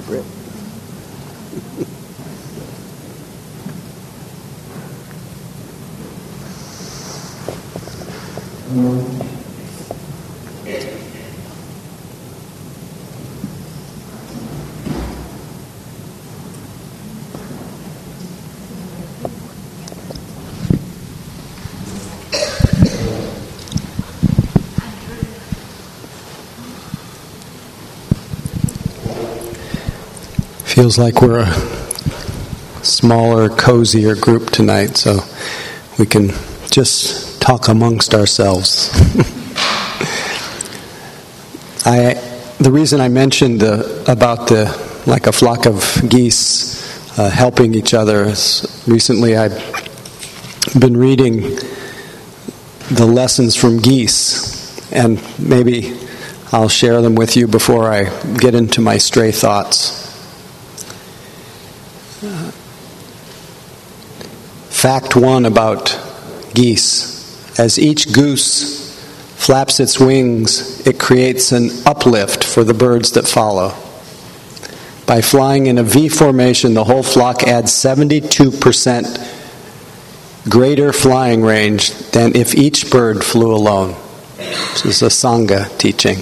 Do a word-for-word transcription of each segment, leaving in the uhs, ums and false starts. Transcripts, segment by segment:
Britt. Feels like we're a smaller, cozier group tonight, so we can just talk amongst ourselves. I, the reason I mentioned uh, about the like a flock of geese uh, helping each other is recently I've been reading the lessons from geese, and maybe I'll share them with you before I get into my stray thoughts. Fact one about geese. As each goose flaps its wings, it creates an uplift for the birds that follow. By flying in a V formation, the whole flock adds seventy-two percent greater flying range than if each bird flew alone. This is a Sangha teaching.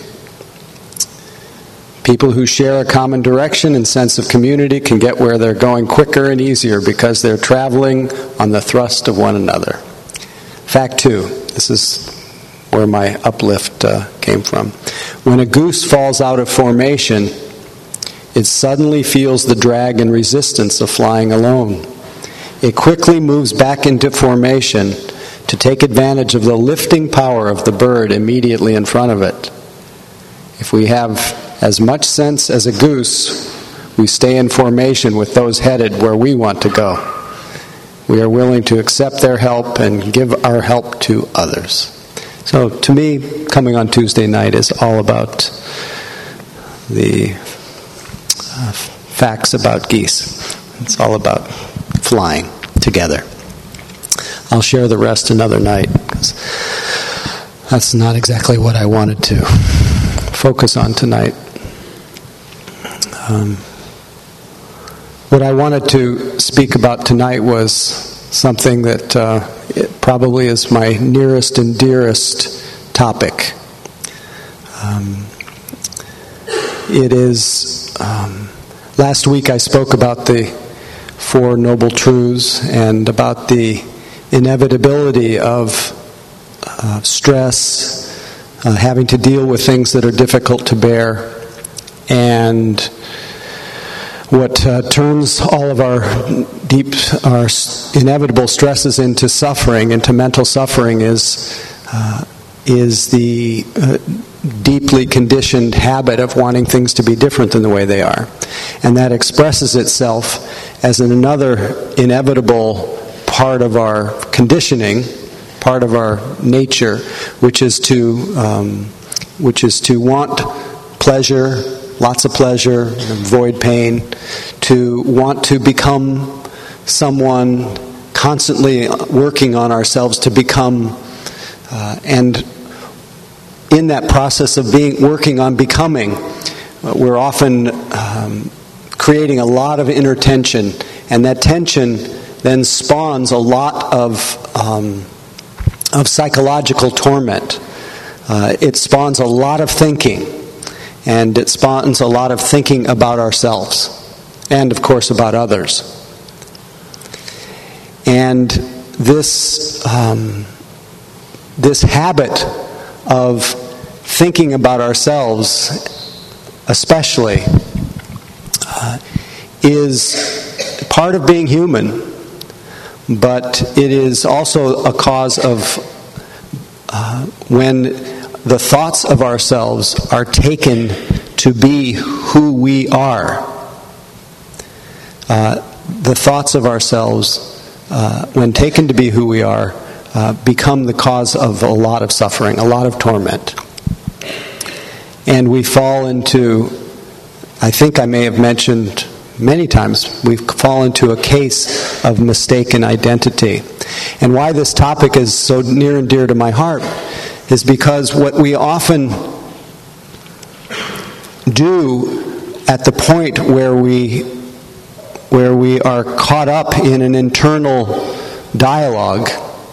People who share a common direction and sense of community can get where they're going quicker and easier because they're traveling on the thrust of one another. Fact two. This is where my uplift uh, came from. When a goose falls out of formation, it suddenly feels the drag and resistance of flying alone. It quickly moves back into formation to take advantage of the lifting power of the bird immediately in front of it. If we have as much sense as a goose, we stay in formation with those headed where we want to go. We are willing to accept their help and give our help to others. So to me, coming on Tuesday night is all about the uh, facts about geese. It's all about flying together. I'll share the rest another night, because that's not exactly what I wanted to focus on tonight. Um, what I wanted to speak about tonight was something that uh, it probably is my nearest and dearest topic. Um, it is, um, last week I spoke about the Four Noble Truths and about the inevitability of uh, stress, uh, having to deal with things that are difficult to bear, and what uh, turns all of our deep, our inevitable stresses into suffering, into mental suffering, is uh, is the uh, deeply conditioned habit of wanting things to be different than the way they are, and that expresses itself as another inevitable part of our conditioning, part of our nature, which is to um, which is to want pleasure. Lots of pleasure, avoid pain, to want to become someone, constantly working on ourselves to become, uh, and in that process of being working on becoming, we're often um, creating a lot of inner tension, and that tension then spawns a lot of um, of psychological torment. Uh, it spawns a lot of thinking. And it spawns a lot of thinking about ourselves, and of course about others. And this um, this habit of thinking about ourselves, especially, uh, is part of being human, but it is also a cause of uh, when the thoughts of ourselves are taken to be who we are. Uh, the thoughts of ourselves, uh, when taken to be who we are, uh, become the cause of a lot of suffering, a lot of torment. And we fall into, I think I may have mentioned many times, we fall into a case of mistaken identity. And why this topic is so near and dear to my heart is because what we often do at the point where we where we are caught up in an internal dialogue,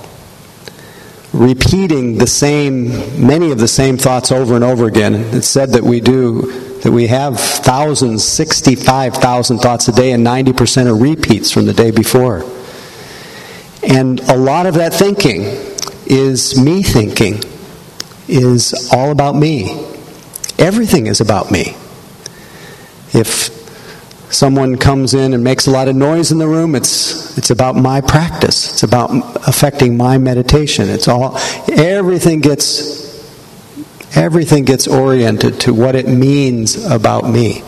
repeating the same, many of the same thoughts over and over again. It's said that we do, that we have thousands, sixty-five thousand thoughts a day, and ninety percent are repeats from the day before. And a lot of that thinking is me thinking, is all about me. Everything is about me. If someone comes in and makes a lot of noise in the room, it's it's about my practice. It's about affecting my meditation. It's all everything gets everything gets oriented to what it means about me.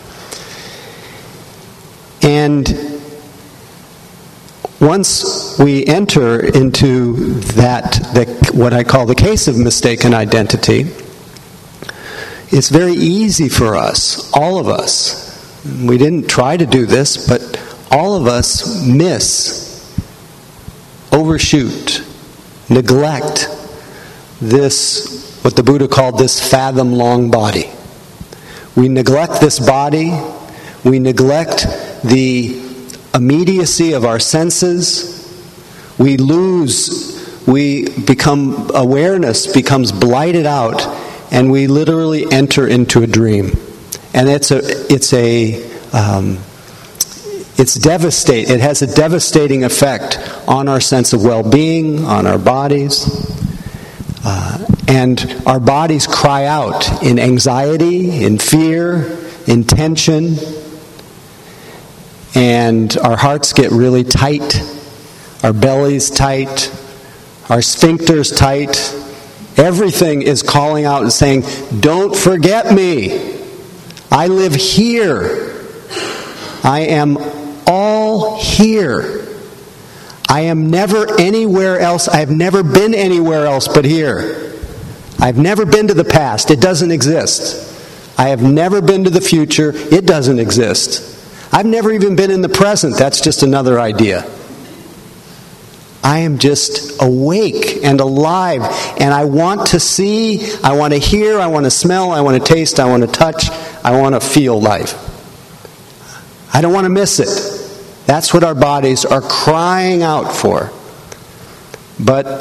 And once we enter into that, the, what I call the case of mistaken identity, it's very easy for us, all of us. We didn't try to do this, but all of us miss, overshoot, neglect this, what the Buddha called this fathom-long body. We neglect this body. We neglect the immediacy of our senses. We lose, we become, awareness becomes blighted out, and we literally enter into a dream. And it's a, it's a, um, it's devastate. It has a devastating effect on our sense of well-being, on our bodies, uh, and our bodies cry out in anxiety, in fear, in tension, and our hearts get really tight, our bellies tight, our sphincters tight. Everything is calling out and saying, "Don't forget me. I live here. I am all here. I am never anywhere else. I've never been anywhere else but here. I've never been to the past. It doesn't exist. I have never been to the future. It doesn't exist. I've never even been in the present. That's just another idea. I am just awake and alive, and I want to see, I want to hear, I want to smell, I want to taste, I want to touch, I want to feel life. I don't want to miss it. That's what our bodies are crying out for. But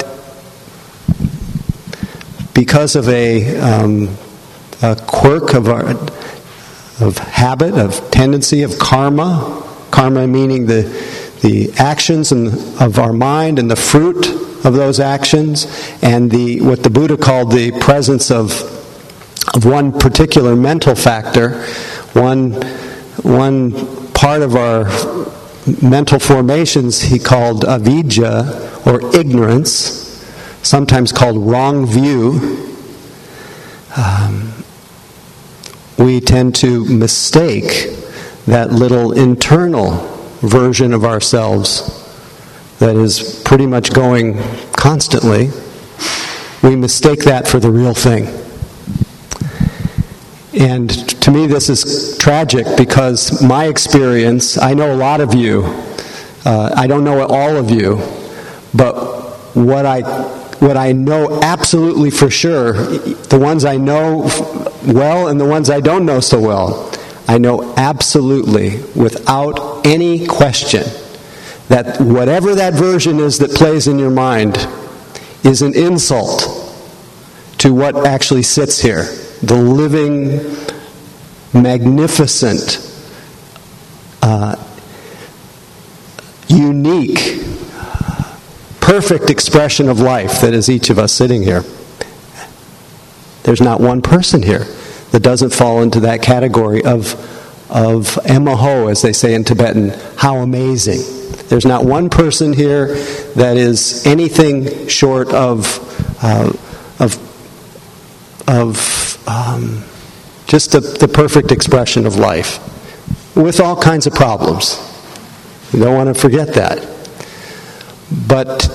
because of a, um, a quirk of our of habit, of tendency, of karma, karma meaning the the actions and of our mind and the fruit of those actions, and the what the Buddha called the presence of of one particular mental factor, one one part of our mental formations he called avidya, or ignorance, sometimes called wrong view. Um, we tend to mistake that little internal version of ourselves that is pretty much going constantly. We mistake that for the real thing. And to me this is tragic, because my experience, I know a lot of you, uh, I don't know all of you, but what I what I know absolutely for sure, the ones I know well and the ones I don't know so well, I know absolutely, without any question, that whatever that version is that plays in your mind is an insult to what actually sits here. The living, magnificent, uh, unique, perfect expression of life that is each of us sitting here. There's not one person here that doesn't fall into that category of of emaho, as they say in Tibetan, how amazing. There's not one person here that is anything short of uh, of of um, just the, the perfect expression of life, with all kinds of problems. You don't want to forget that. But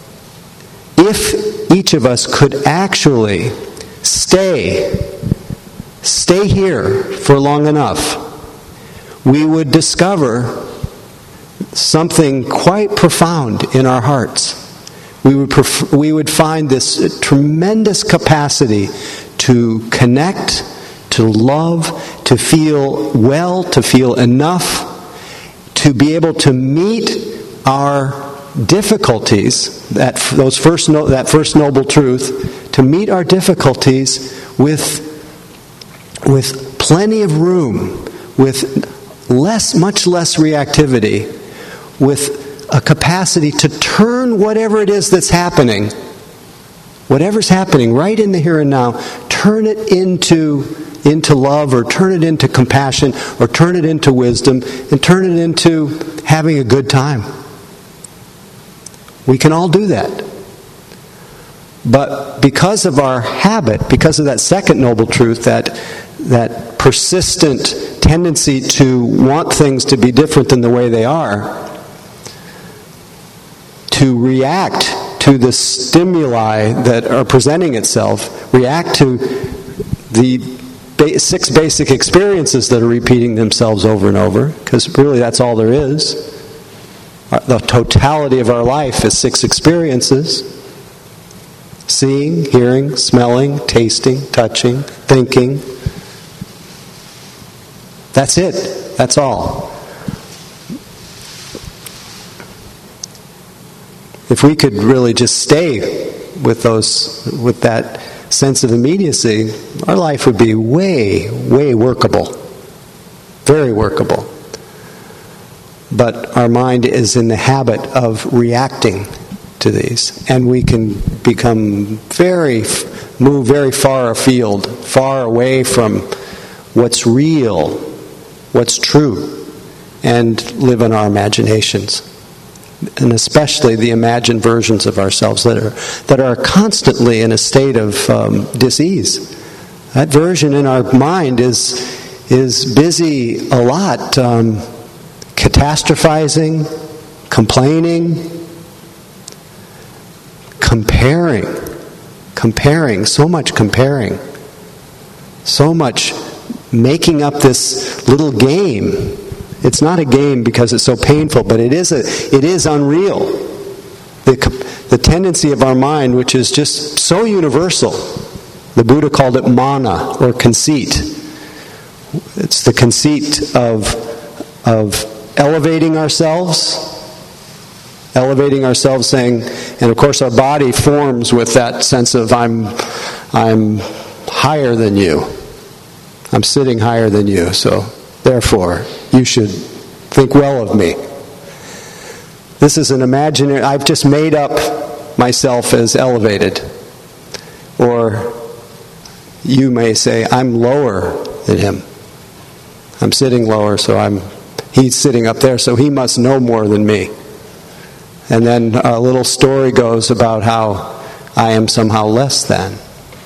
if each of us could actually stay Stay here for long enough, we would discover something quite profound in our hearts. We would pref- we would find this tremendous capacity to connect, to love, to feel well, to feel enough, to be able to meet our difficulties, that those first no, that first noble truth, to meet our difficulties with with plenty of room, with less, much less reactivity, with a capacity to turn whatever it is that's happening, whatever's happening right in the here and now, turn it into into love, or turn it into compassion, or turn it into wisdom, and turn it into having a good time. We can all do that. But because of our habit, because of that second noble truth, that that persistent tendency to want things to be different than the way they are, to react to the stimuli that are presenting itself, react to the six basic experiences that are repeating themselves over and over, because really that's all there is. The totality of our life is six experiences: seeing, hearing, smelling, tasting, touching, thinking. That's it. That's all. If we could really just stay with those, with that sense of immediacy, our life would be way, way workable. Very workable. But our mind is in the habit of reacting to these, and we can become very, move very far afield, far away from what's real, what's true, and live in our imaginations, and especially the imagined versions of ourselves that are that are constantly in a state of um, dis-ease. That version in our mind is is busy a lot. Um, Catastrophizing, complaining, comparing, comparing, so much comparing, so much making up this little game. It's not a game because it's so painful, but it is a, it is unreal. The, the tendency of our mind, which is just so universal, the Buddha called it mana, or conceit. It's the conceit of of elevating ourselves, elevating ourselves, saying, and of course our body forms with that sense of I'm, I'm higher than you. I'm sitting higher than you, so therefore you should think well of me. This is an imaginary, I've just made up myself as elevated. Or you may say, I'm lower than him. I'm sitting lower, so I'm He's sitting up there, so he must know more than me. And then a little story goes about how I am somehow less than.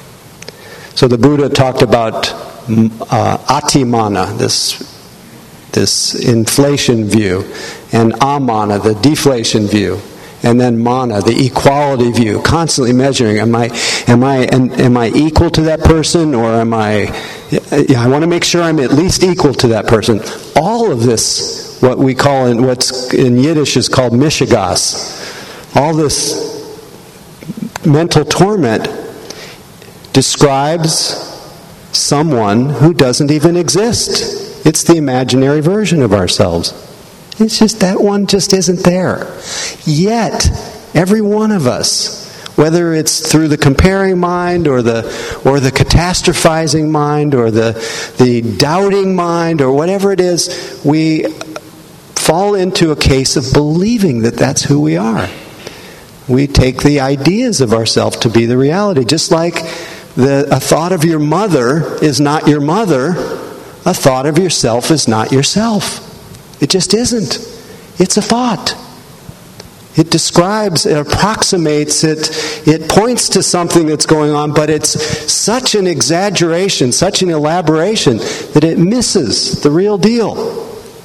So the Buddha talked about uh, atimana, this, this inflation view, and amana, the deflation view, and then mana, the equality view, constantly measuring, am I, am I, am, am I equal to that person, or am I, I want to make sure I'm at least equal to that person. All of this, what we call in, what's in Yiddish is called mishigas, all this mental torment describes someone who doesn't even exist. It's the imaginary version of ourselves. It's just that one just isn't there. Yet, every one of us, whether it's through the comparing mind or the or the catastrophizing mind or the the doubting mind or whatever it is, we fall into a case of believing that that's who we are. We take the ideas of ourselves to be the reality. Just like the, a thought of your mother is not your mother, a thought of yourself is not yourself. It just isn't. It's a thought. It describes, it approximates, it, it points to something that's going on, but it's such an exaggeration, such an elaboration, that it misses the real deal.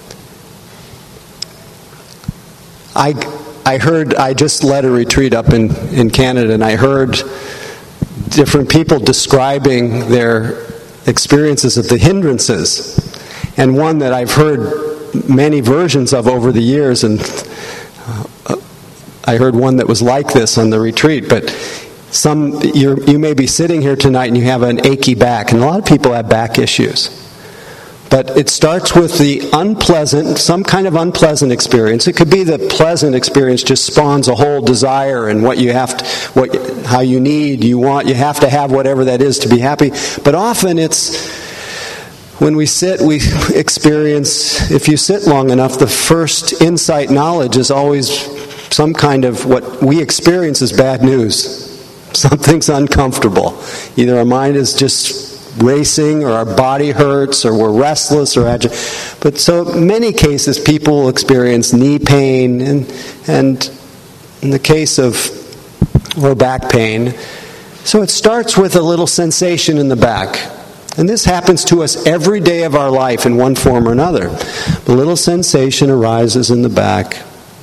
I, I heard, I just led a retreat up in, in Canada, and I heard different people describing their experiences of the hindrances. And one that I've heard many versions of over the years, and uh, I heard one that was like this on the retreat, but some you're, you may be sitting here tonight and you have an achy back, and a lot of people have back issues. But it starts with the unpleasant, some kind of unpleasant experience. It could be the pleasant experience just spawns a whole desire and what you have to, what, how you need, you want, you have to have whatever that is to be happy. But often it's, when we sit, we experience, if you sit long enough, the first insight knowledge is always some kind of what we experience as bad news. Something's uncomfortable. Either our mind is just racing, or our body hurts, or we're restless, or agitated. But so many cases, people will experience knee pain, and and in the case of or back pain. So it starts with a little sensation in the back, and this happens to us every day of our life in one form or another. A little sensation arises in the back,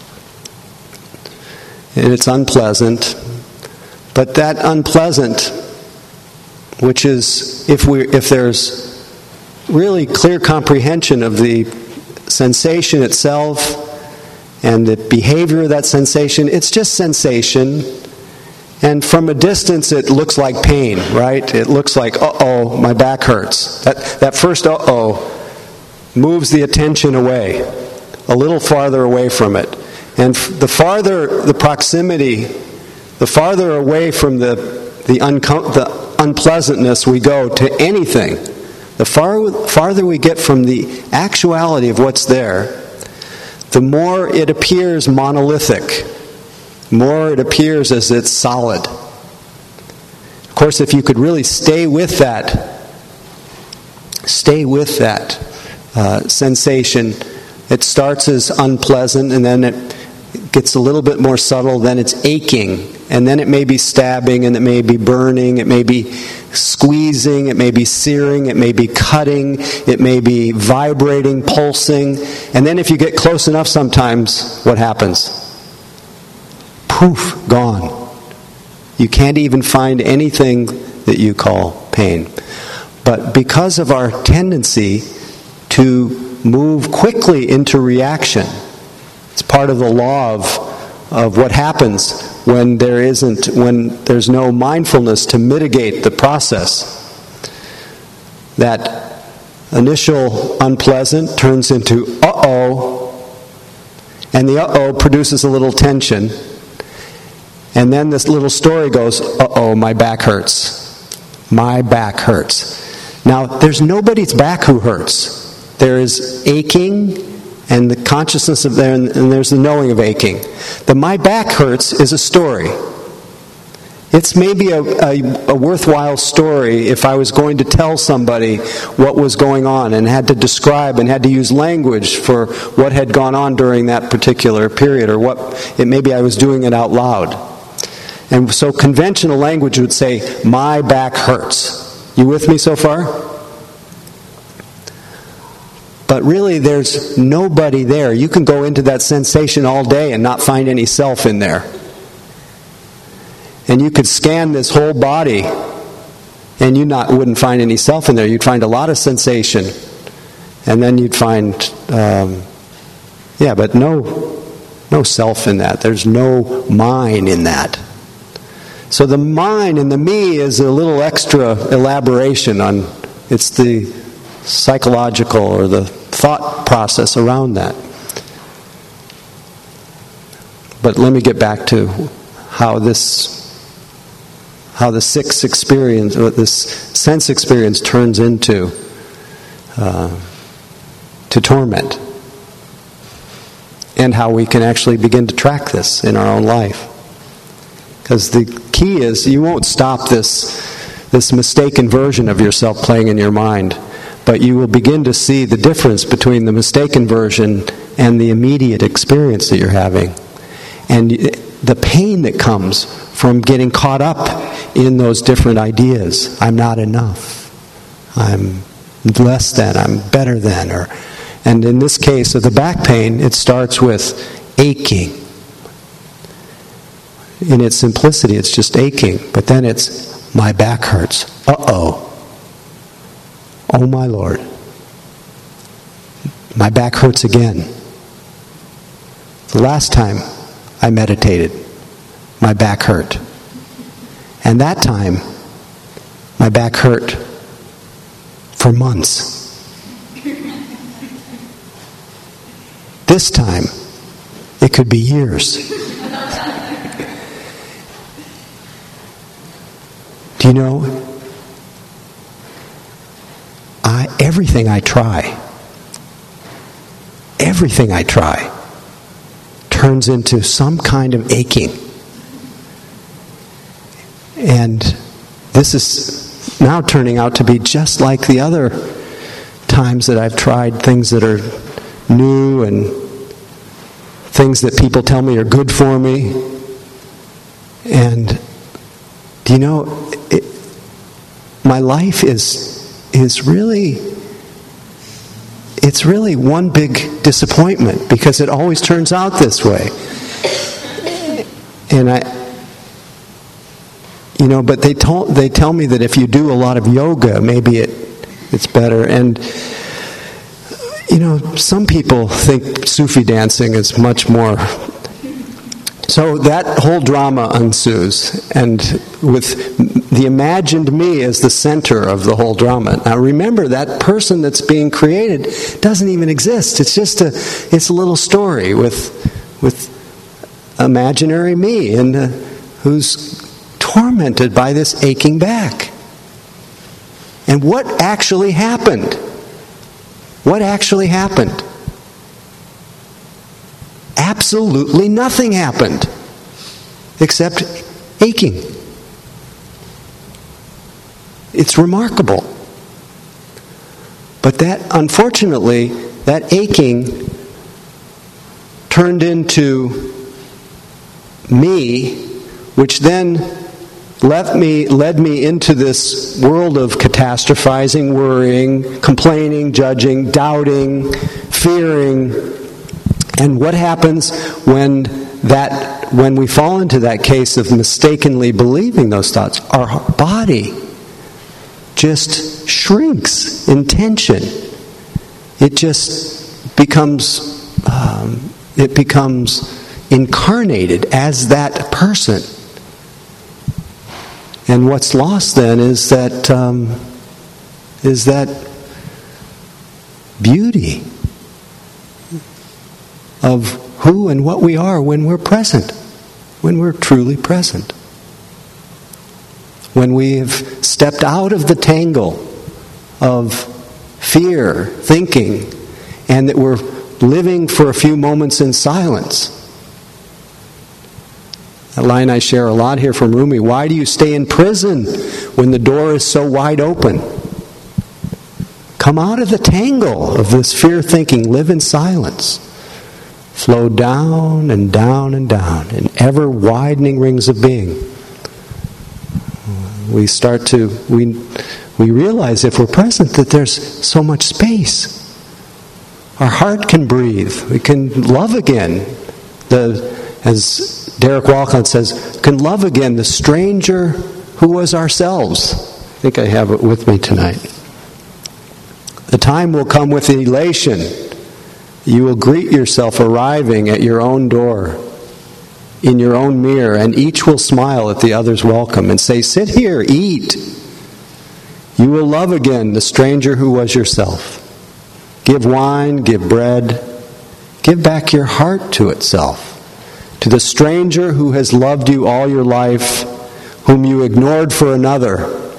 and it's unpleasant. But that unpleasant, which is, if we, if there's really clear comprehension of the sensation itself and the behavior of that sensation, it's just sensation. And from a distance, it looks like pain, right? It looks like, uh-oh, my back hurts. That, that first uh-oh moves the attention away, a little farther away from it. And the farther the proximity, the farther away from the, the, uncom- the unpleasantness we go to anything, the far, farther we get from the actuality of what's there, the more it appears monolithic, the more it appears as it's solid. Of course, if you could really stay with that, stay with that uh, sensation, it starts as unpleasant, and then it gets a little bit more subtle, then it's aching. And then it may be stabbing, and it may be burning, it may be squeezing, it may be searing, it may be cutting, it may be vibrating, pulsing. And then if you get close enough sometimes, what happens? Poof, gone. You can't even find anything that you call pain. But because of our tendency to move quickly into reaction, it's part of the law of, of what happens when there isn't, when there's no mindfulness to mitigate the process. That initial unpleasant turns into uh-oh, and the uh-oh produces a little tension, and then this little story goes, uh-oh, my back hurts. My back hurts. Now, there's nobody's back who hurts. There is aching, and the consciousness of there, and there's the knowing of aching. The my back hurts is a story. It's maybe a, a, a worthwhile story if I was going to tell somebody what was going on and had to describe and had to use language for what had gone on during that particular period, or what it maybe I was doing it out loud. And so conventional language would say, my back hurts. You with me so far? But really, there's nobody there. You can go into that sensation all day and not find any self in there. And you could scan this whole body, and you not wouldn't find any self in there. You'd find a lot of sensation, and then you'd find, um, yeah, but no, no self in that. There's no mine in that. So the mine and the me is a little extra elaboration on. It's the psychological or the thought process around that. But let me get back to how this, how the sixth experience, or this sense experience turns into uh, to torment, and how we can actually begin to track this in our own life. Because the key is you won't stop this this mistaken version of yourself playing in your mind. But you will begin to see the difference between the mistaken version and the immediate experience that you're having. And the pain that comes from getting caught up in those different ideas. I'm not enough. I'm less than. I'm better than. Or, and in this case of the back pain, it starts with aching. In its simplicity, it's just aching. But then it's, my back hurts. Uh-oh. Oh my Lord, my back hurts again. The last time I meditated, my back hurt. And that time, my back hurt for months. this time, it could be years. Do you know, I, everything I try, everything I try turns into some kind of aching. And this is now turning out to be just like the other times that I've tried things that are new and things that people tell me are good for me. And do you know, it, my life is is really, it's really one big disappointment because it always turns out this way. And I, you know, but they told, they tell me that if you do a lot of yoga, maybe it it's better. And you know, some people think Sufi dancing is much more. So that whole drama ensues, and with the imagined me as the center of the whole drama. Now remember, that person that's being created doesn't even exist. It's just a, it's a little story with, with imaginary me, and uh, who's tormented by this aching back. And what actually happened? What actually happened? Absolutely nothing happened except aching. It's remarkable. But that, unfortunately, that aching turned into me, which then left me, led me into this world of catastrophizing, worrying, complaining, judging, doubting, fearing. And what happens when that when we fall into that case of mistakenly believing those thoughts? Our body just shrinks in tension. It just becomes um, it becomes incarnated as that person. And what's lost then is that um, is that beauty of who and what we are when we're present, when we're truly present. When we have stepped out of the tangle of fear, thinking, and that we're living for a few moments in silence. That line I share a lot here from Rumi: why do you stay in prison when the door is so wide open? Come out of the tangle of this fear thinking, live in silence. Flow down and down and down in ever widening rings of being. We start to, we, we realize if we're present that there's so much space. Our heart can breathe. We can love again. The, as Derek Walcott says, can love again the stranger who was ourselves. I think I have it with me tonight. The time will come with elation. You will greet yourself arriving at your own door, in your own mirror, and each will smile at the other's welcome and say, sit here, eat. You will love again the stranger who was yourself. Give wine, give bread, give back your heart to itself. To the stranger who has loved you all your life, whom you ignored for another,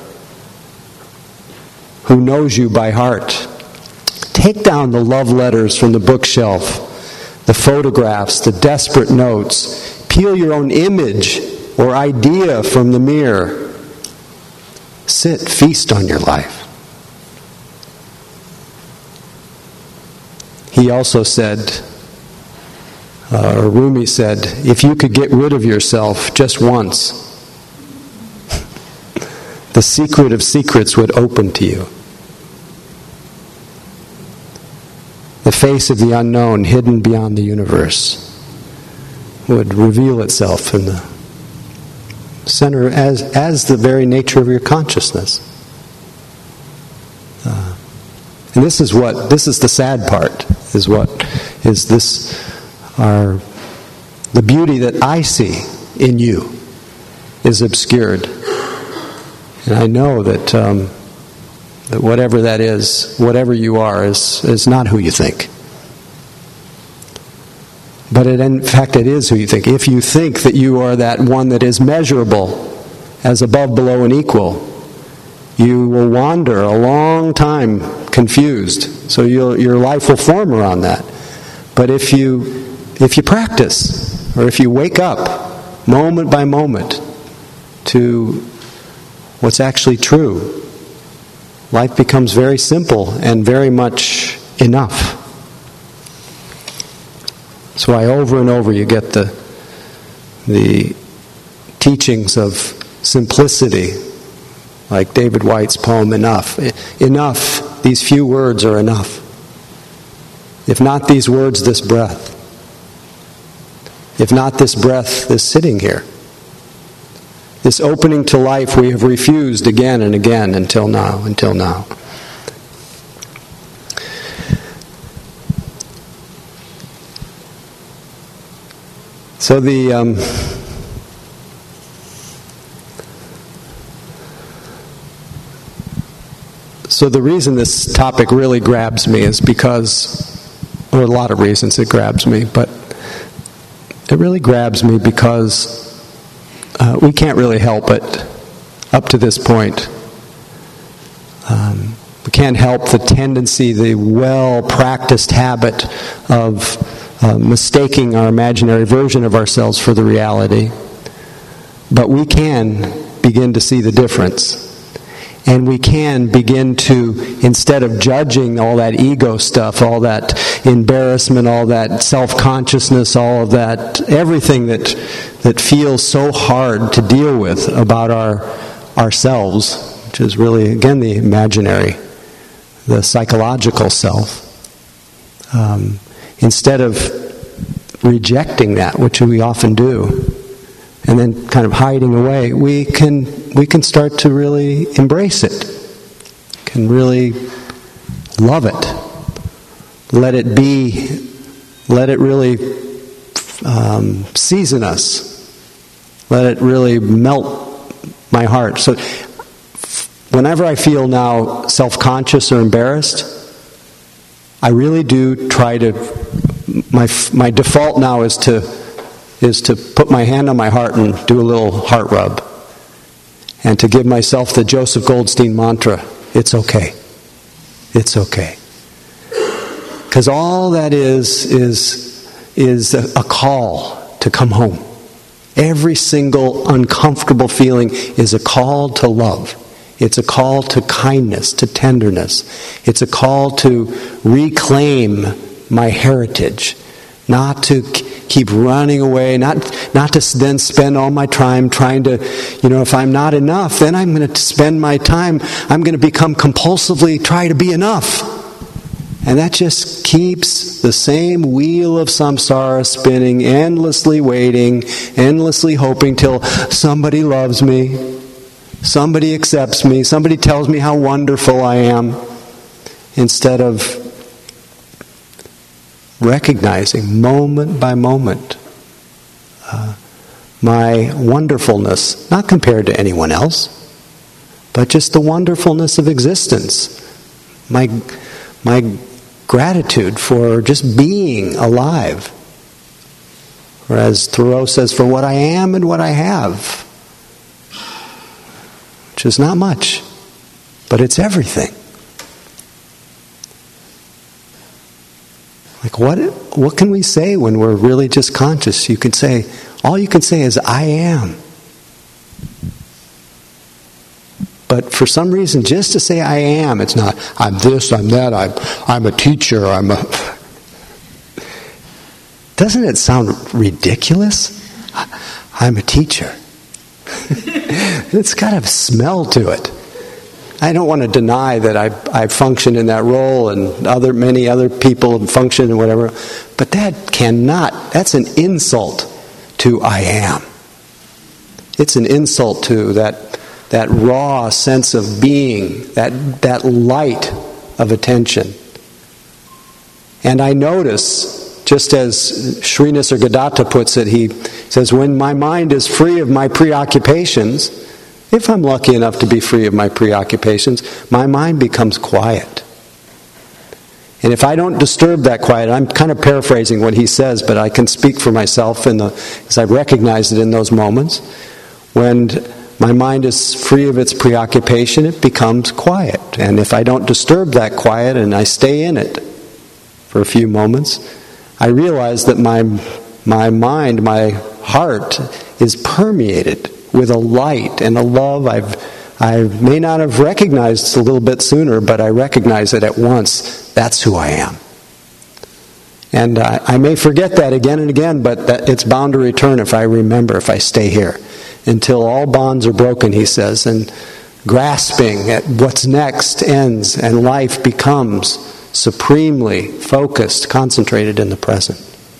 who knows you by heart. Take down the love letters from the bookshelf, the photographs, the desperate notes. Peel your own image or idea from the mirror. Sit, feast on your life. He also said, uh, or Rumi said, if you could get rid of yourself just once, the secret of secrets would open to you. The face of the unknown hidden beyond the universe would reveal itself in the center as, as the very nature of your consciousness. Uh, and this is what, this is the sad part, is what is this, our, the beauty that I see in you is obscured. And I know that um, that whatever that is, whatever you are, is, is not who you think. But it, in fact, it is who you think. If you think that you are that one that is measurable as above, below, and equal, you will wander a long time confused. So you'll, your life will form around that. But if you, if you practice, or if you wake up moment by moment to what's actually true, life becomes very simple and very much enough. That's why over and over you get the the teachings of simplicity, like David White's poem, Enough. Enough, these few words are enough. If not these words, this breath. If not this breath, this sitting here. This opening to life we have refused again and again until now, until now. So the um, so the reason this topic really grabs me is because, or a lot of reasons it grabs me, but it really grabs me because uh, we can't really help it up to this point. Um, we can't help the tendency, the well-practiced habit of Uh, mistaking our imaginary version of ourselves for the reality. But we can begin to see the difference. And we can begin to, instead of judging all that ego stuff, all that embarrassment, all that self-consciousness, all of that, everything that that feels so hard to deal with about our ourselves, which is really, again, the imaginary, the psychological self. Um, Instead of rejecting that, which we often do, and then kind of hiding away, we can we can start to really embrace it, can really love it, let it be, let it really um, season us, let it really melt my heart. So whenever I feel now self-conscious or embarrassed, I really do try to, my my default now is to is to put my hand on my heart and do a little heart rub. And to give myself the Joseph Goldstein mantra, it's okay. It's okay. Because all that is, is, is a, a call to come home. Every single uncomfortable feeling is a call to love. It's a call to kindness, to tenderness. It's a call to reclaim my heritage. Not to keep running away, not not to then spend all my time trying to, you know, if I'm not enough, then I'm going to spend my time, I'm going to become compulsively try to be enough. And that just keeps the same wheel of samsara spinning, endlessly waiting, endlessly hoping till somebody loves me. Somebody accepts me. Somebody tells me how wonderful I am. Instead of recognizing moment by moment uh, my wonderfulness, not compared to anyone else, but just the wonderfulness of existence. My, my gratitude for just being alive. Or as Thoreau says, for what I am and what I have. Which is not much, but it's everything. Like what what can we say when we're really just conscious? You can say, all you can say is, I am. But for some reason, just to say I am, it's not, I'm this, I'm that, I'm, I'm a teacher, I'm a... Doesn't it sound ridiculous? I'm a teacher. It's got a smell to it. I don't want to deny that I I function in that role and other many other people function and whatever, but that cannot, that's an insult to I am. It's an insult to that that raw sense of being, that that light of attention. And I notice, just as Sri Nisargadatta puts it, he says, when my mind is free of my preoccupations, if I'm lucky enough to be free of my preoccupations, my mind becomes quiet. And if I don't disturb that quiet, I'm kind of paraphrasing what he says, but I can speak for myself in the, because I've recognized it in those moments. When my mind is free of its preoccupation, it becomes quiet. And if I don't disturb that quiet and I stay in it for a few moments, I realize that my my mind, my heart is permeated with a light and a love I've I may not have recognized a little bit sooner, but I recognize it at once. That's who I am. And I, I may forget that again and again, but that it's bound to return if I remember, if I stay here. Until all bonds are broken, he says, and grasping at what's next ends, and life becomes supremely focused, concentrated in the present.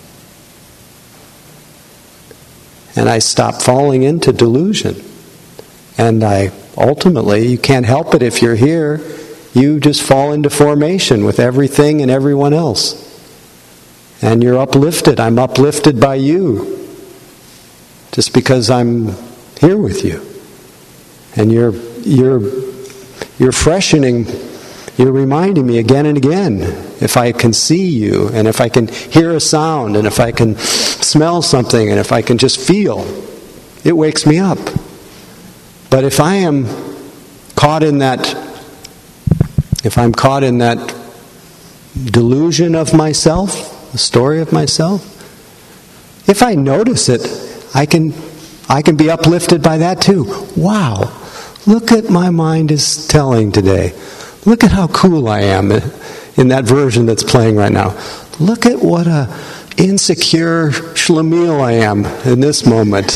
And I stop falling into delusion. And I ultimately, you can't help it if you're here, you just fall into formation with everything and everyone else. And you're uplifted. I'm uplifted by you. Just because I'm here with you. And you're you're you're freshening, you're reminding me again and again. If I can see you, and if I can hear a sound, and if I can smell something, and if I can just feel, it wakes me up. But if I am caught in that, if I'm caught in that delusion of myself, the story of myself, if I notice it, I can I can be uplifted by that too. Wow, look at my mind is telling today. Look at how cool I am in that version that's playing right now. Look at what a insecure schlemiel I am in this moment.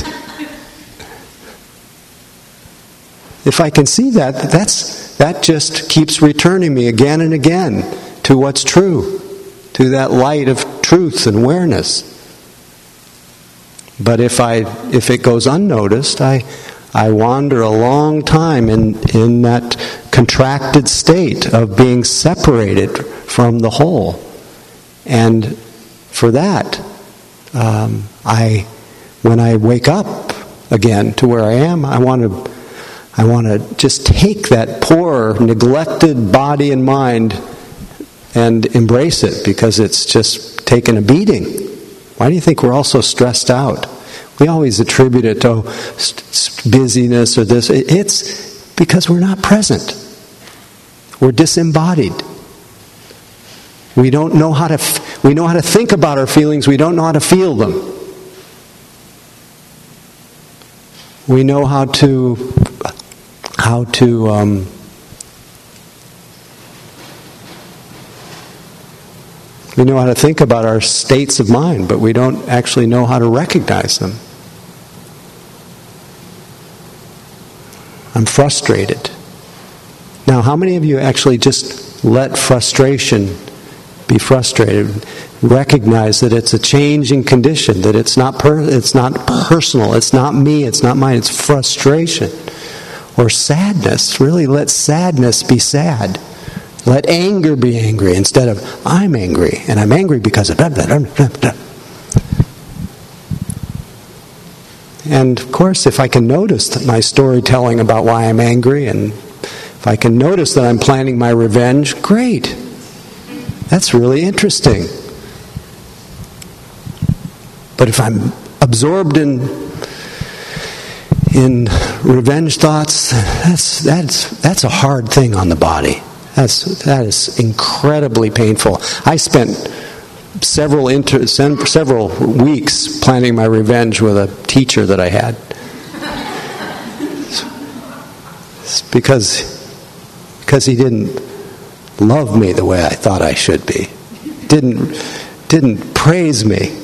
If I can see that, that's that just keeps returning me again and again to what's true, to that light of truth and awareness. But if I if it goes unnoticed, I I wander a long time in, in that contracted state of being separated from the whole. And for that, um, I when I wake up again to where I am, I want to I want to just take that poor, neglected body and mind and embrace it, because it's just taken a beating. Why do you think we're all so stressed out? We always attribute it to busyness or this. It's because we're not present. We're disembodied. We don't know how to. We know how to think about our feelings. We don't know how to feel them. We know how to how to um, we know how to think about our states of mind, but we don't actually know how to recognize them. I'm frustrated. Now, how many of you actually just let frustration be frustrated? Recognize that it's a changing condition, that it's not per- it's not personal, it's not me, it's not mine, it's frustration. Or sadness. Really let sadness be sad. Let anger be angry instead of I'm angry, and I'm angry because of blah, blah, blah, blah, blah. And of course, if I can notice that my storytelling about why I'm angry, and if I can notice that I'm planning my revenge, great. That's really interesting. But if I'm absorbed in in revenge thoughts, that's that's that's a hard thing on the body. That's that is incredibly painful. I spent several inter, several weeks planning my revenge with a teacher that I had. It's because because he didn't love me the way I thought I should be. Didn't didn't praise me.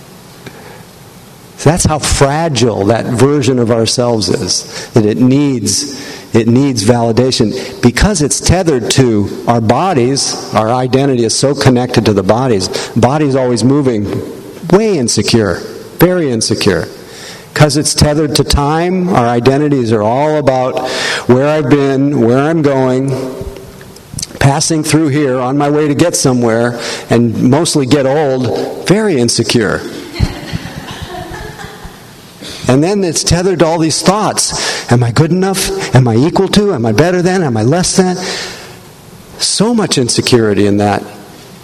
That's how fragile that version of ourselves is. That it needs it needs validation. Because it's tethered to our bodies, our identity is so connected to the bodies. Body's always moving, way insecure, very insecure. Because it's tethered to time, our identities are all about where I've been, where I'm going, passing through here, on my way to get somewhere, and mostly get old, very insecure. And then it's tethered to all these thoughts. Am I good enough? Am I equal to? Am I better than? Am I less than? So much insecurity in that.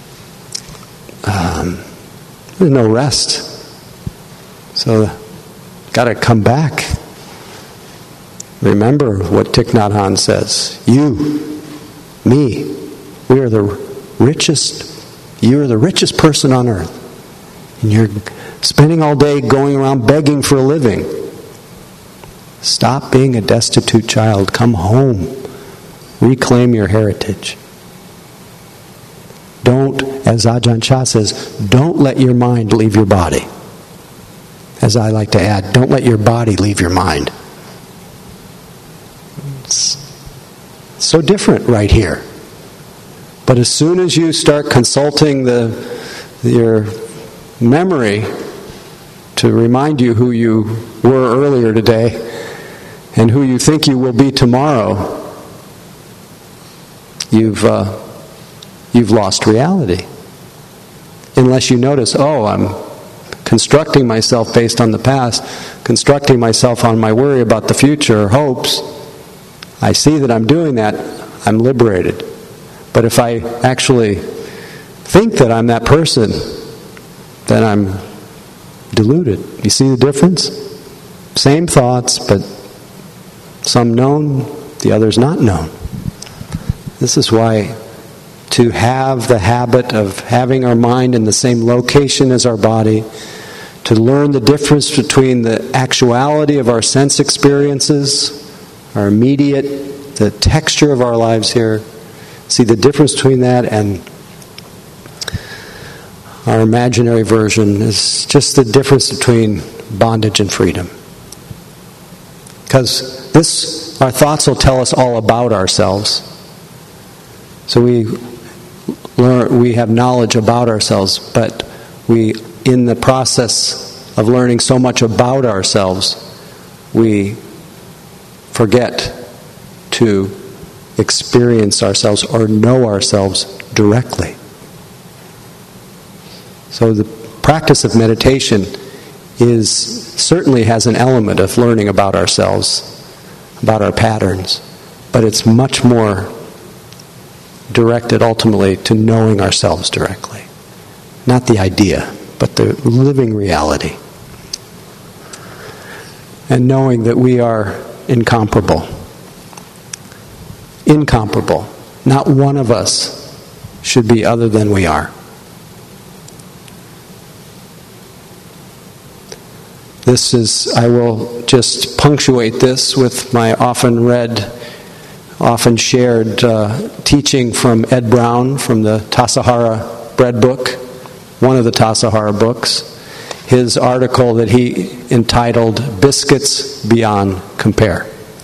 There's no rest. So, got to come back. Remember what Thich Nhat Hanh says. You, me, we are the richest, you are the richest person on earth. And you're spending all day going around begging for a living. Stop being a destitute child. Come home. Reclaim your heritage. Don't, as Ajahn Chah says, don't let your mind leave your body. As I like to add, don't let your body leave your mind. It's so different right here. But as soon as you start consulting the your memory to remind you who you were earlier today and who you think you will be tomorrow, you've uh, you've lost reality. Unless you notice, oh, I'm constructing myself based on the past, constructing myself on my worry about the future or hopes. I see that I'm doing that, I'm liberated. But if I actually think that I'm that person, then I'm deluded. You see the difference? Same thoughts, but some known, the others not known. This is why to have the habit of having our mind in the same location as our body, to learn the difference between the actuality of our sense experiences, our immediate, the texture of our lives here, see the difference between that and our imaginary version is just the difference between bondage and freedom. Because this, our thoughts will tell us all about ourselves. So we learn, we have knowledge about ourselves, but we, in the process of learning so much about ourselves, we forget to experience ourselves or know ourselves directly. So the practice of meditation is certainly has an element of learning about ourselves, about our patterns, but it's much more directed ultimately to knowing ourselves directly. Not the idea, but the living reality. And knowing that we are incomparable. Incomparable. Not one of us should be other than we are. This is, I will just punctuate this with my often read, often shared uh, teaching from Ed Brown from the Tassajara Bread Book, one of the Tassajara books. His article that he entitled, Biscuits Beyond Compare.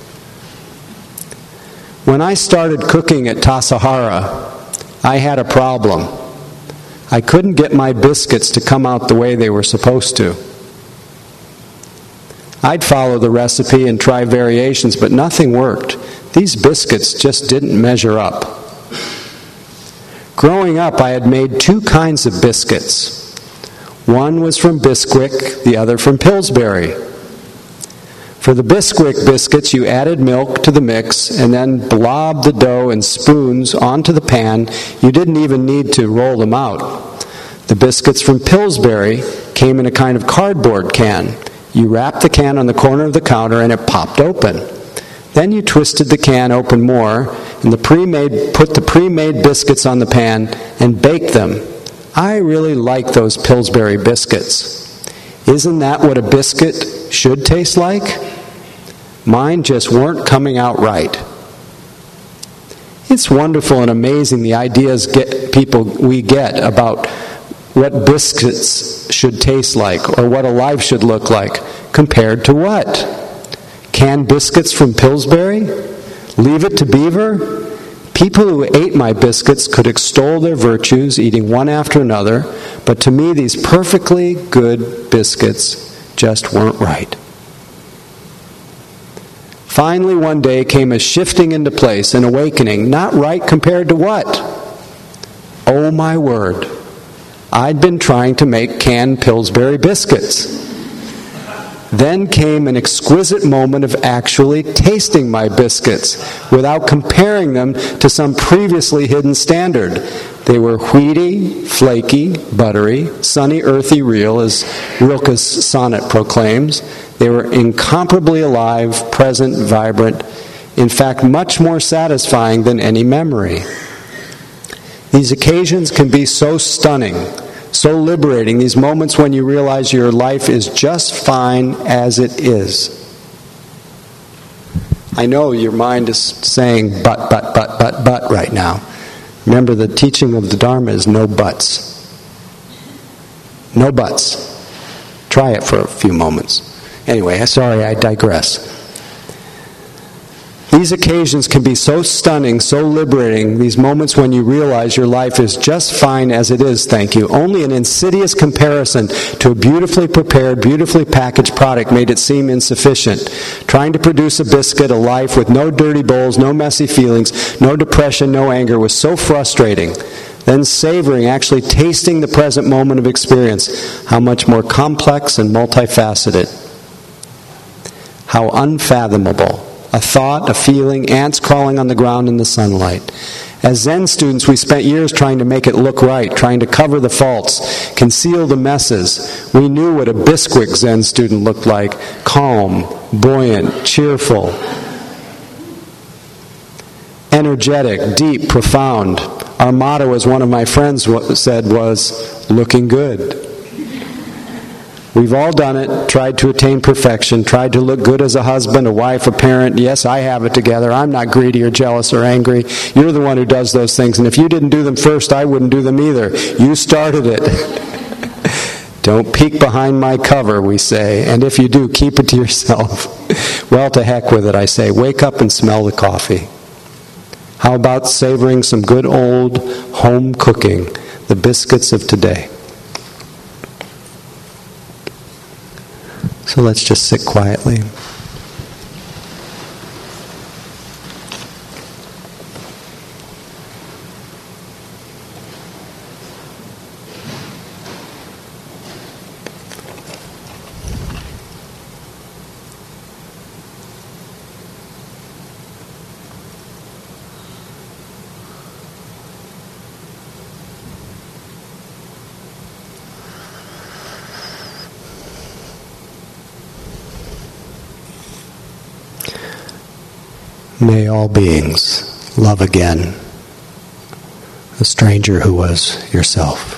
When I started cooking at Tassajara, I had a problem. I couldn't get my biscuits to come out the way they were supposed to. I'd follow the recipe and try variations, but nothing worked. These biscuits just didn't measure up. Growing up, I had made two kinds of biscuits. One was from Bisquick, the other from Pillsbury. For the Bisquick biscuits, you added milk to the mix and then blobbed the dough in spoons onto the pan. You didn't even need to roll them out. The biscuits from Pillsbury came in a kind of cardboard can. You wrapped the can on the corner of the counter and it popped open. Then you twisted the can open more and the pre-made, put the pre-made biscuits on the pan and baked them. I really like those Pillsbury biscuits. Isn't that what a biscuit should taste like? Mine just weren't coming out right. It's wonderful and amazing the ideas get, people we get about what biscuits should taste like or what a life should look like compared to what? Canned biscuits from Pillsbury? Leave it to Beaver? People who ate my biscuits could extol their virtues, eating one after another, but to me these perfectly good biscuits just weren't right. Finally, one day came a shifting into place, an awakening. Not right compared to what? Oh my word. I'd been trying to make canned Pillsbury biscuits. Then came an exquisite moment of actually tasting my biscuits without comparing them to some previously hidden standard. They were wheaty, flaky, buttery, sunny, earthy, real, as Rilke's sonnet proclaims. They were incomparably alive, present, vibrant, in fact, much more satisfying than any memory. These occasions can be so stunning, so liberating, these moments when you realize your life is just fine as it is. I know your mind is saying but, but, but, but, but right now. Remember, the teaching of the Dharma is no buts. No buts. Try it for a few moments. Anyway, sorry, I digress. These occasions can be so stunning, so liberating, these moments when you realize your life is just fine as it is, thank you. Only an insidious comparison to a beautifully prepared, beautifully packaged product made it seem insufficient. Trying to produce a biscuit, a life with no dirty bowls, no messy feelings, no depression, no anger was so frustrating. Then savoring, actually tasting the present moment of experience, how much more complex and multifaceted. How unfathomable. A thought, a feeling, ants crawling on the ground in the sunlight. As Zen students, we spent years trying to make it look right, trying to cover the faults, conceal the messes. We knew what a Bisquick Zen student looked like. Calm, buoyant, cheerful, energetic, deep, profound. Our motto, as one of my friends said, was, looking good. We've all done it, tried to attain perfection, tried to look good as a husband, a wife, a parent. Yes, I have it together. I'm not greedy or jealous or angry. You're the one who does those things. And if you didn't do them first, I wouldn't do them either. You started it. Don't peek behind my cover, we say. And if you do, keep it to yourself. Well, to heck with it, I say. Wake up and smell the coffee. How about savoring some good old home cooking, the biscuits of today? So let's just sit quietly. May all beings love again the stranger who was yourself.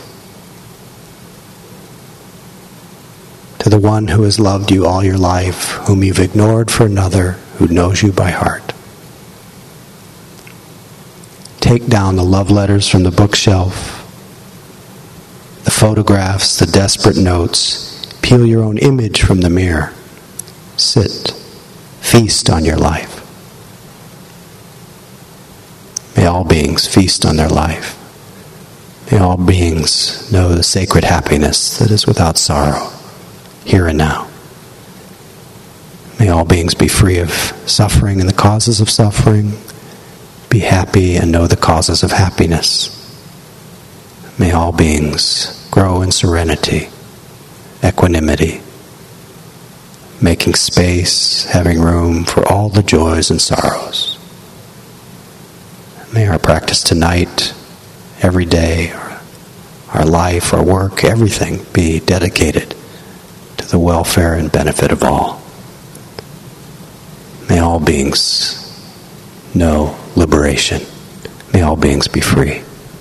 To the one who has loved you all your life, whom you've ignored for another who knows you by heart. Take down the love letters from the bookshelf, the photographs, the desperate notes. Peel your own image from the mirror. Sit, feast on your life. May all beings feast on their life. May all beings know the sacred happiness that is without sorrow, here and now. May all beings be free of suffering and the causes of suffering, be happy and know the causes of happiness. May all beings grow in serenity, equanimity, making space, having room for all the joys and sorrows. May our practice tonight, every day, our life, our work, everything be dedicated to the welfare and benefit of all. May all beings know liberation. May all beings be free.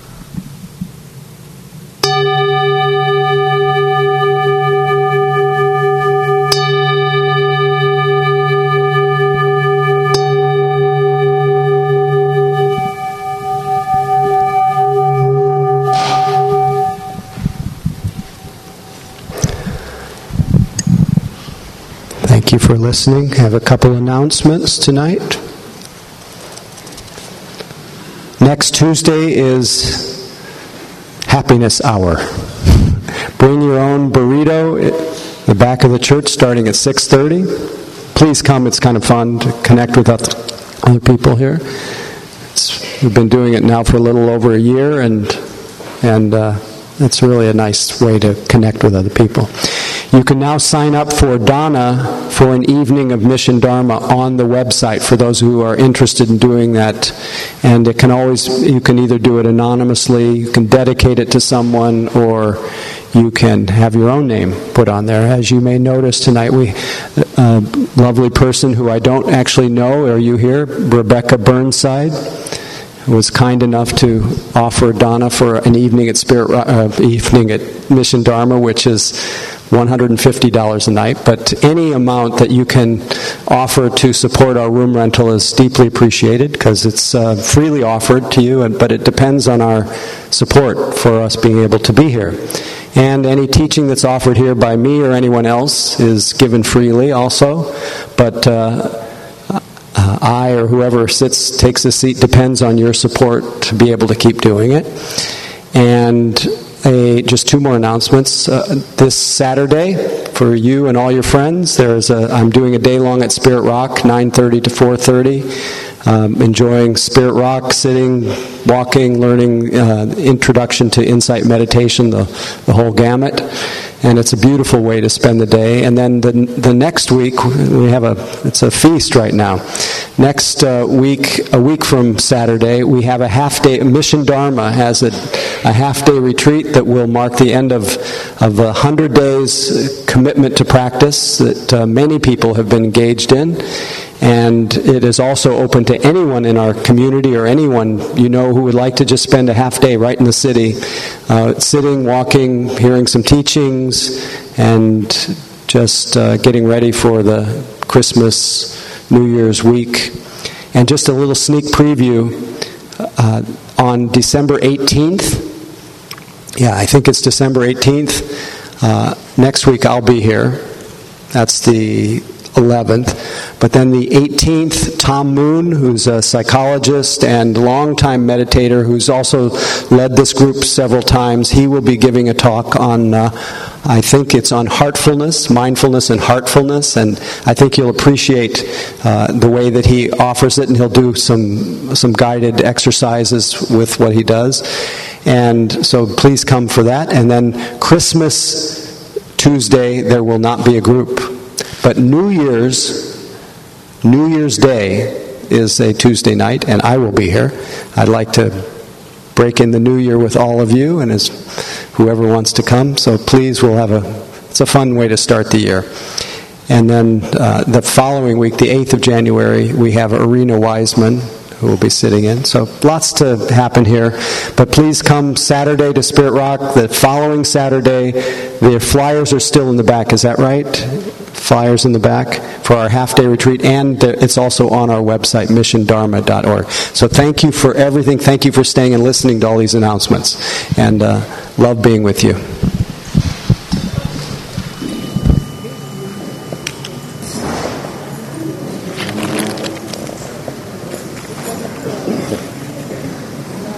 Thank you for listening. I have a couple announcements tonight. Next Tuesday is Happiness Hour. Bring your own burrito at the back of the church starting at six thirty. Please come. It's kind of fun to connect with other people here. It's, we've been doing it now for a little over a year, and and uh, it's really a nice way to connect with other people. You can now sign up for Dana for an evening of Mission Dharma on the website for those who are interested in doing that. And it can always, you can either do it anonymously, you can dedicate it to someone, or you can have your own name put on there. As you may notice tonight, we a lovely person who I don't actually know. Are you here? Rebecca Burnside was kind enough to offer Dana for an evening at Spirit uh, evening at Mission Dharma, which is one hundred fifty dollars a night. But any amount that you can offer to support our room rental is deeply appreciated, because it's uh, freely offered to you, and, but it depends on our support for us being able to be here. And any teaching that's offered here by me or anyone else is given freely also. But uh, uh, I or whoever sits, takes a seat, depends on your support to be able to keep doing it. And a, just two more announcements. Uh, this Saturday, for you and all your friends, there's a, I'm doing a day long at Spirit Rock, nine thirty to four thirty. Um, enjoying Spirit Rock, sitting, walking, learning uh, introduction to insight meditation, the, the whole gamut. And it's a beautiful way to spend the day. And then the the next week, we have a, it's a feast right now. Next uh, week, a week from Saturday, we have a half day, Mission Dharma has a, a half day retreat that will mark the end of, of a hundred days commitment to practice that uh, many people have been engaged in. And it is also open to anyone in our community or anyone you know who would like to just spend a half day right in the city, uh, sitting, walking, hearing some teachings, and just uh, getting ready for the Christmas, New Year's week. And just a little sneak preview, uh, on December eighteenth, yeah, I think it's December eighteenth, uh, next week I'll be here. That's the eleventh. But then the eighteenth, Tom Moon, who's a psychologist and longtime meditator who's also led this group several times, he will be giving a talk on, uh, I think it's on heartfulness, mindfulness and heartfulness, and I think you'll appreciate uh, the way that he offers it, and he'll do some some guided exercises with what he does. And so please come for that. And then Christmas Tuesday, there will not be a group. But New Year's, New Year's Day is a Tuesday night, and I will be here. I'd like to break in the new year with all of you, and as whoever wants to come. So please, we'll have a, it's a fun way to start the year. And then uh, the following week, the eighth of January, we have Arena Wiseman, who will be sitting in. So lots to happen here. But please come Saturday to Spirit Rock. The following Saturday, the flyers are still in the back. Is that right? Flyers in the back for our half-day retreat. And it's also on our website, mission dharma dot org. So thank you for everything. Thank you for staying and listening to all these announcements. And uh, love being with you.